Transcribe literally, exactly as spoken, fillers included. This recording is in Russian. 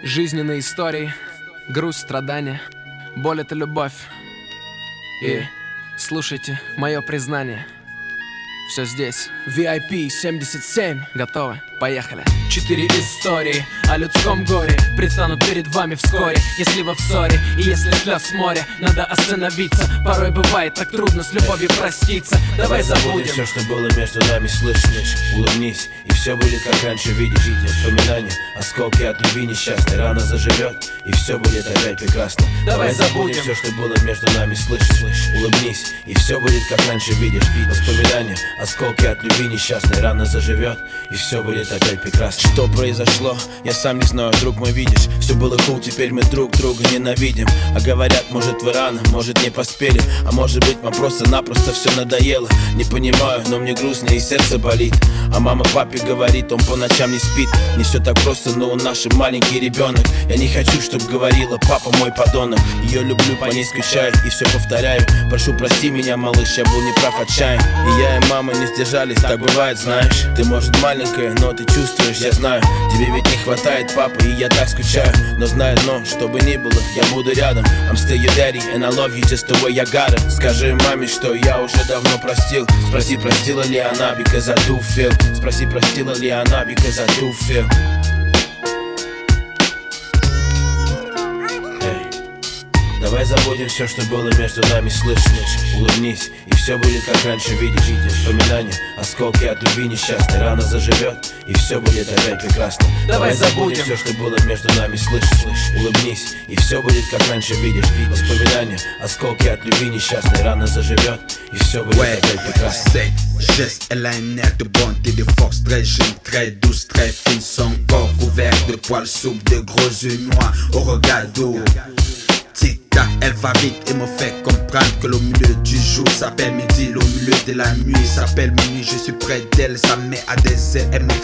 Жизненные истории, грусть, страдания, боль — это любовь. И слушайте мое признание. Все здесь. ви ай пи семьдесят семь. Готовы? Поехали. Четыре истории о людском горе предстанут перед вами вскоре. Если вы в ссоре и если слез море, надо остановиться. Порой бывает так трудно с любовью проститься. Давай забудем все, что было между нами, слышь, слышь. Улыбнись, и все будет как раньше, видишь. Воспоминания, осколки от любви несчастной. Рана заживет, и все будет опять прекрасно. Давай забудем все, что было между нами, слышь, слышь. Улыбнись, и все будет как раньше, видишь. Воспоминания, осколки от любви несчастной. Рана заживет, и все будет опять прекрасно. Что произошло, я сам не знаю, друг мой, видишь. Все было cool, теперь мы друг друга ненавидим. А говорят, может вы рано, может не поспели. А может быть вам просто-напросто все надоело. Не понимаю, но мне грустно и сердце болит. А мама папе говорит, он по ночам не спит. Не все так просто, но он наш маленький ребенок. Я не хочу, чтоб говорила, папа мой подонок. Ее люблю, по ней скучаю и все повторяю. Прошу, прости меня, малыш, я был неправ, отчаян. И я и мама не сдержались, так бывает, знаешь. Ты может маленькая, но ты чувствуешь, я знаю. Тебе ведь не хватает папы, и я так скучаю. Но знай одно, что бы ни было, я буду рядом. I'm still your daddy, and I love you just the way I got it. Скажи маме, что я уже давно простил. Спроси, простила ли она, because I do feel. Спроси, простила ли она, because I do feel. Давай забудем все, что было между нами, слышь, слышь. Улыбнись, и все будет как раньше, видишь. Воспоминания, осколки от любви несчастной. Рана заживет, и все будет опять прекрасно. Давай забудем все, что было между нами, слышь, слышь. Улыбнись, и все будет как раньше, видишь. Воспоминания, осколки от любви несчастной. Rana zаживет, и все будет ouais, опять прекрасно. Cette geste, elle a un air de bonté, de force, très jeune, très douce, très fine. Son corps couvert de poils souples, de gros yeux noirs au regard doux. Tic-tac, elle va vite et me fait comprendre que le milieu du jour s'appelle midi, le milieu de la nuit s'appelle minuit. Je suis près d'elle, ça met à des ailes, elle me fait